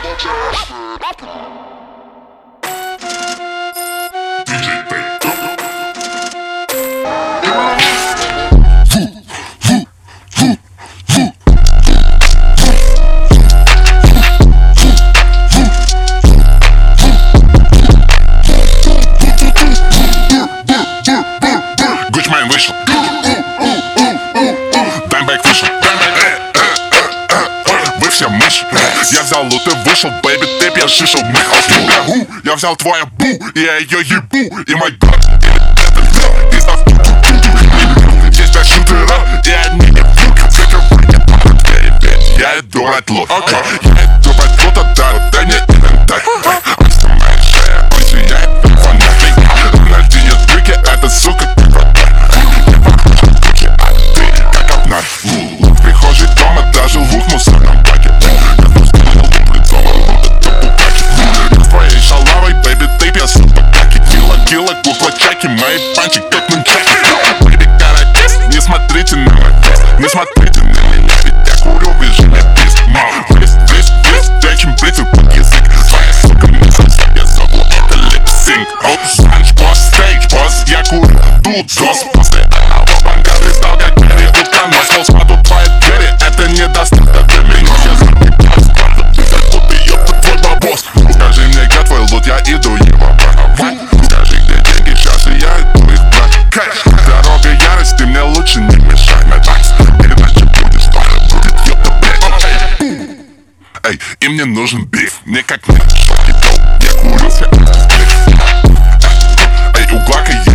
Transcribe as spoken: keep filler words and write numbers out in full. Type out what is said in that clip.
Гучман вышел, Даймбэк вышел. Вы все мышь. Я взял лут и вышел, бэйби, ты пьяшишил. Я взял твою бу, и я ее ебу. И мой брат, или это из нас ту-ту-ту-ту. Здесь пять шутеров, и одни ебуки. Я иду от лут, я иду от лута, да, дай мне инвентарь. Он снимает шею, он сияет, как фонарик. На дне трюки, эта сука, как вратарь. В прихожей дома, даже в ух мусорном баке. Я пустил лупы дома, вот это букаки. Я с твоей шалавой, бэйби, ты без собаки. Кило, кило, кукла чаки, мои панчи как нунчаки. Бэйби, каратист, не смотрите на мой фейс. Не смотрите на меня, ведь я курю, вижу мне пист. Мам, вист, вист, вист, дечим бритвы под язык. Твоя сука мне сосла, я забыл, это липсинг. Оп, санч, босс, стейдж, босс, я курю, тут зос. После одного банка ты стал как Гэри Уткан. Но скол спаду твои двери, это недостаток для меня. Я закипаю складу, ты как будто ёпта твой бабос. Скажи мне, где твой лут, я иду его воровать. Скажи, где деньги, сейчас и я иду их брать. Кэш, дорога ярость, ты мне лучше не мешай, мой такс. Иначе будешь пара, будет ёпта, блядь. Эй, и мне нужен биф, мне как мне шоки дал. Я курю, эй, у Глака